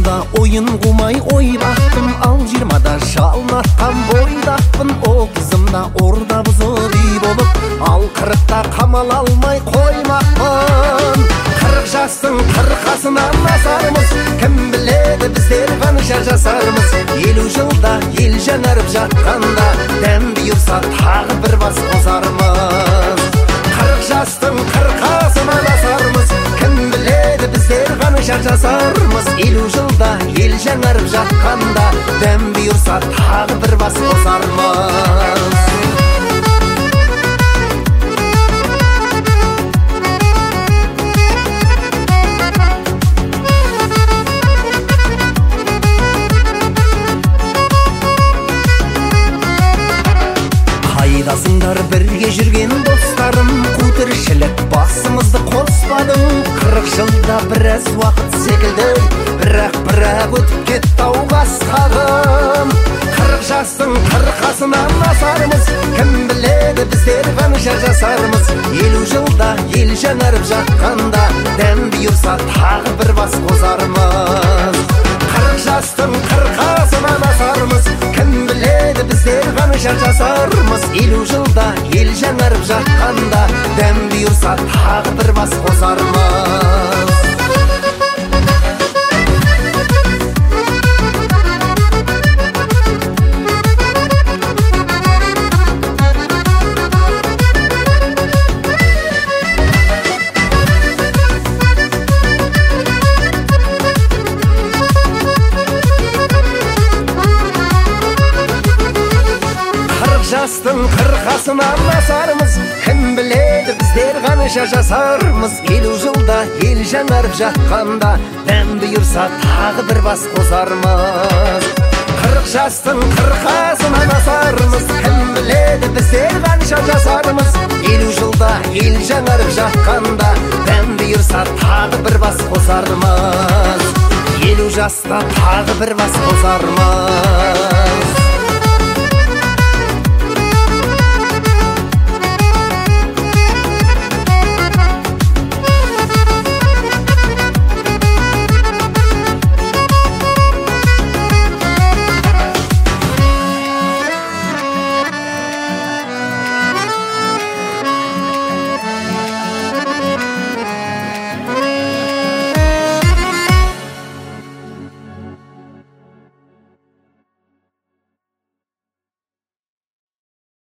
жасымда ойын қумай ой бақтым, ал 20-да жалнатқан бойдақпын. 30-ымда орда бұзып үй болып, ал 40-та қамал алмай қоймақпын. 40 жастың 40-қасынан асармыз, кім біледі біздер қанша жасармыз. 50 жылда ел жаңарып жатқанда, дәм бұйырса тағы бір бас қосармыз. 40 жастың 40-қасынан асармыз, кім біледі біздер қанша жасармыз. 50 жылда ел жаңарып жатқанда, дәм бұйырса тағы бір бас қосармыз. Қайдасыңдар бірге жүрген достарым, қу тіршілік басымызды қоспадың. 40 жылда біраз уақыт секілді, бірақ өтіп кетті ауға асқағым. 40 жастың 40-қасынан асармыз, кім біледі біздер қанша жасармыз. 50 жылда ел жаңарып жатқанда, дәм бұйырса тағы бір бас қосармыз. 40 жастың 40-қасынан асармыз, кім біледі біздер қанша жасармыз. 50 жылда ел жаңарып жатқанда, дәм бұйырса тағы бір бас қосармыз. Жастың 40-қасынан асармыз, кім біледі біздер қанша жасармыз. 50 жылда ел жаңарып жатқанда, дәм бұйырса тағы бір бас қосармыз. 40 жастың 40-қасынан асармыз, кім біледі біздер қанша жасармыз. 50 жылда ел жаңарып жатқанда, дәм бұйырса тағы бір бас қосармыз. 50 жаста тағы бір бас қосармыз.